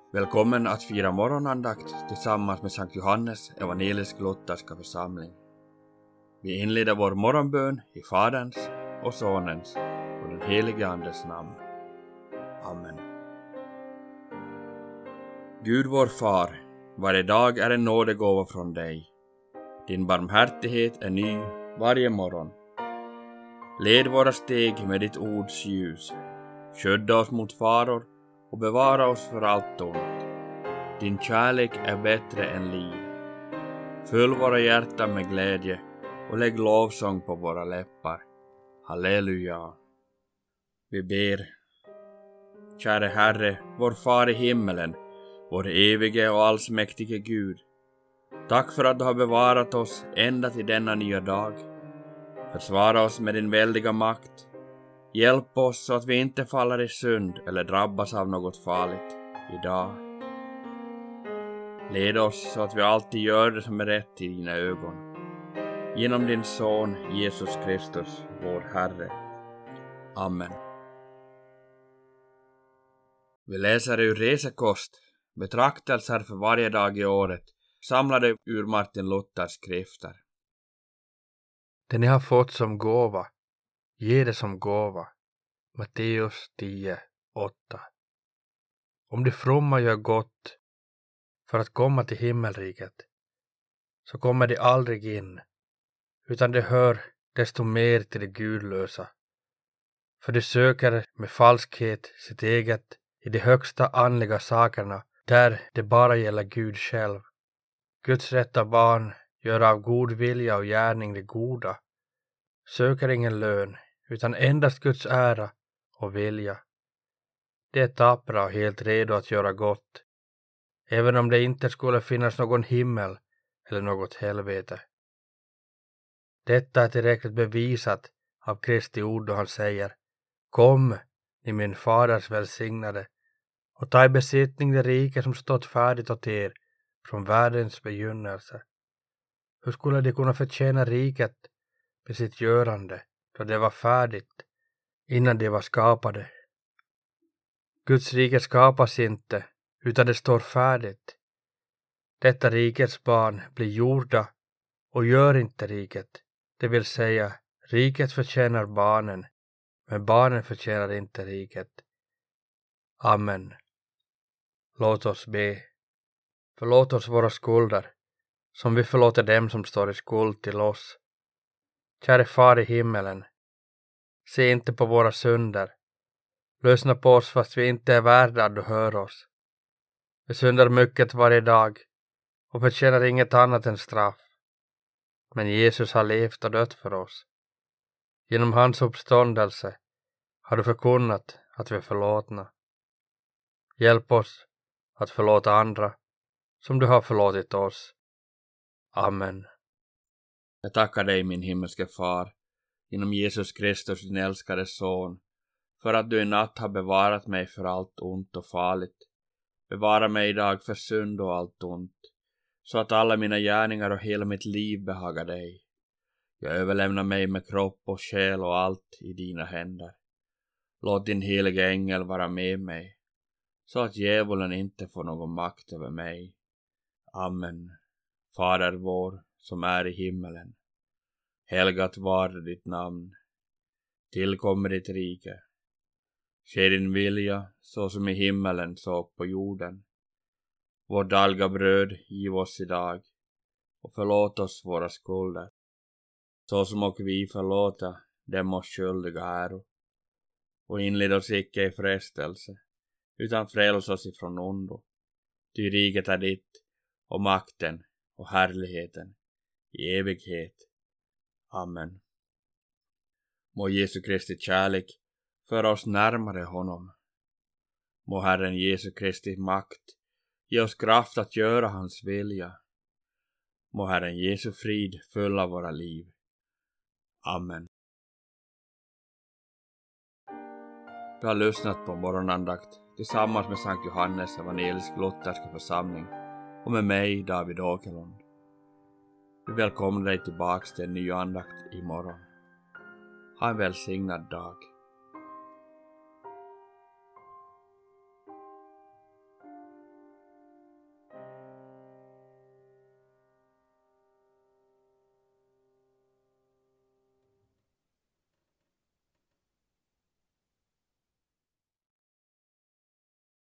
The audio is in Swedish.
Välkommen att fira morgonandakt tillsammans med Sankt Johannes evangelisk-lutherska församling. Vi inleder vår morgonbön i Faderns och Sonens och den helige Andes namn. Amen. Gud vår far, varje dag är en nådegåva från dig. Din barmhärtighet är ny varje morgon. Led våra steg med ditt ords ljus. Skydda oss mot faror och bevara oss för allt ont. Din kärlek är bättre än liv. Fyll våra hjärtan med glädje och lägg lovsång på våra läppar. Halleluja. Vi ber. Käre Herre, vår far i himmelen, vår evige och allsmäktige Gud. Tack för att du har bevarat oss ända till denna nya dag. Försvara oss med din väldiga makt. Hjälp oss så att vi inte faller i synd eller drabbas av något farligt idag. Led oss så att vi alltid gör det som är rätt i dina ögon. Genom din son Jesus Kristus, vår Herre. Amen. Vi läser ur Resekost, betraktelser för varje dag i året, samlade ur Martin Luthers skrifter. Det ni har fått som gåva, ge det som gåva. Matteus 10:8. Om de fromma gör gott för att komma till himmelriket, så kommer de aldrig in, utan de hör desto mer till de gudlösa. För de söker med falskhet sitt eget i de högsta andliga sakerna, där det bara gäller Gud själv. Guds rätta barn gör av god vilja och gärning det goda, söker ingen lön, utan endast Guds ära och vilja. Det är tappra och helt redo att göra gott, även om det inte skulle finnas någon himmel eller något helvete. Detta är tillräckligt bevisat av Kristi ord då han säger: Kom, ni min faders välsignade, och ta i besittning det rike som stått färdigt åt er från världens begynnelse. Hur skulle de kunna förtjäna riket med sitt görande då det var färdigt, innan de var skapade? Guds rike skapas inte, utan det står färdigt. Detta rikets barn blir gjorda och gör inte riket. Det vill säga, riket förtjänar barnen, men barnen förtjänar inte riket. Amen. Låt oss be. Förlåt oss våra skulder, som vi förlåter dem som står i skuld till oss. Käre far i himmelen, se inte på våra synder. Lyssna på oss fast vi inte är värda att du hör oss. Vi syndar mycket varje dag och förtjänar inget annat än straff. Men Jesus har levt och dött för oss. Genom hans uppståndelse har du förkunnat att vi är förlåtna. Hjälp oss att förlåta andra som du har förlåtit oss. Amen. Jag tackar dig, min himmelske far, genom Jesus Kristus, din älskade son, för att du i natt har bevarat mig för allt ont och farligt. Bevara mig idag för synd och allt ont, så att alla mina gärningar och hela mitt liv behagar dig. Jag överlämnar mig med kropp och själ och allt i dina händer. Låt din heliga ängel vara med mig, så att djävulen inte får någon makt över mig. Amen. Fader vår, som är i himmelen. Helgat var ditt namn. Tillkommer ditt rike. Ske din vilja, så som i himmelen så på jorden. Vårt dagliga bröd giv oss idag, och förlåt oss våra skulder, så som och vi förlåta dem oss skyldiga äro. Och inled oss icke i frestelse, utan fräls oss ifrån ondo. Ty riket är ditt, och makten och härligheten i evighet. Amen. Må Jesu Kristi kärlek föra oss närmare honom. Må Herren Jesu Kristi makt ge oss kraft att göra hans vilja. Må Herren Jesu frid fylla våra liv. Amen. Du har lyssnat på morgonandakt tillsammans med Sankt Johannes evangelisk-lutherska församling och med mig, David Åkerlund. Vi välkomnar dig tillbaks till en ny andakt imorgon. Ha en välsignad dag.